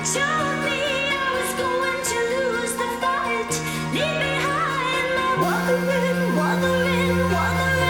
Told me I was going to lose the fight. Leave behind my wuthering, wuthering, wuthering.